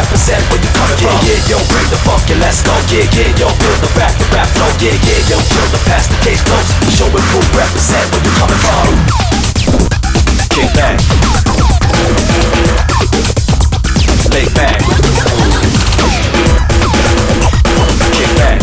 represent where you coming from. Yeah, yeah, yo, bring the funk and let's go. Yeah, yeah, yo, feel the rap flow. Yeah, yeah, yo, chill the past, the case close. Show and prove, represent where you coming from. Kick back, lay back, kick back,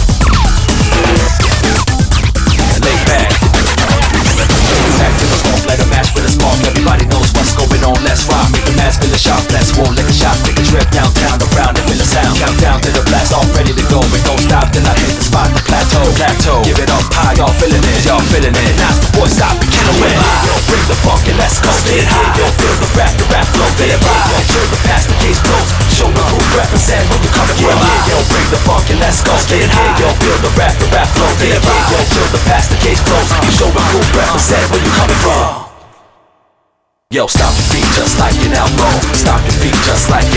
lay back. Back to the funk, let a match with a spark. Everybody knows what's going on. Let's rock, make the mask feel the sharp. Let's roll like a shot, take a trip downtown, around and feel the sound. Countdown to the blast, all ready to go. We don't stop till I hit the spot, the plateau. Give it up high, y'all feeling it, Now the boys stop and kill away. Yo, bring the funk and let's go. Get high, yo, feel the rap flow. Yeah, yo, chill the past, the case closed. Show the group, represent where you coming from. Yeah, yo, bring the funk and let's go. Get high, yo, feel the rap flow. Yeah, yo, chill the past, the case closed. You show the group, represent where you coming from. Yo, stop your feet just like an elbow. Stop your feet just like